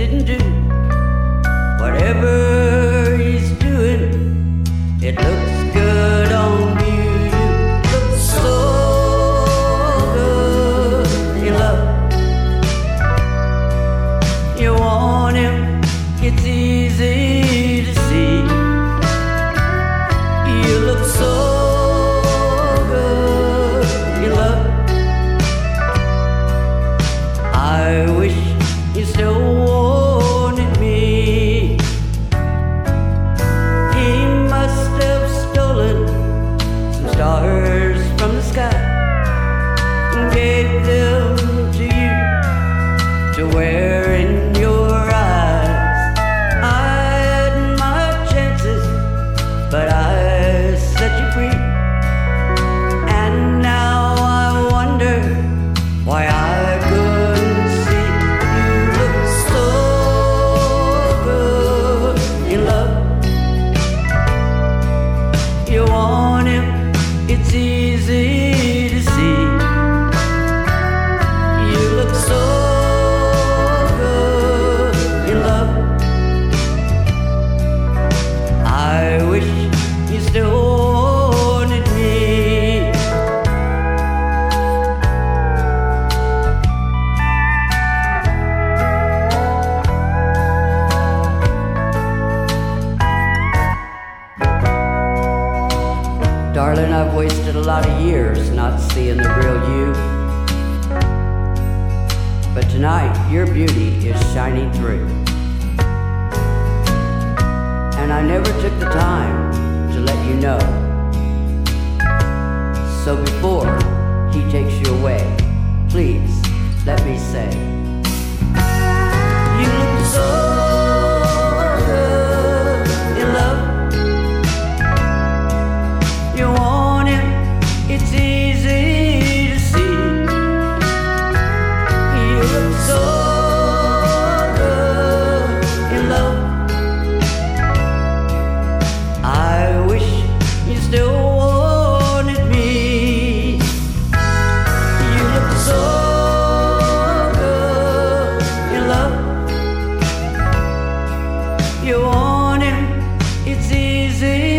didn't do. Whatever he's doing, it looks good on you. You look so good in love. You want him, it's easy to see. You look so good in love. I wish you still wanted me. He must have stolen some stars from the sky and gave them to you to wear in your eyes. I had my chances, but I set you free. And now I wonder why I couldn't see. You look so good in love. You want him, it's easy to see. You look so good in love. I wish you still wanted me. Darling, I've wasted a lot of years not seeing the real you. But tonight, your beauty is shining through. And I never took the time to let you know. So before he takes you away, please let me say, you look so good in love. You want him, it's easy to see. You look so good in love. I wish you still wanted me. You look so good in love. You want him, it's easy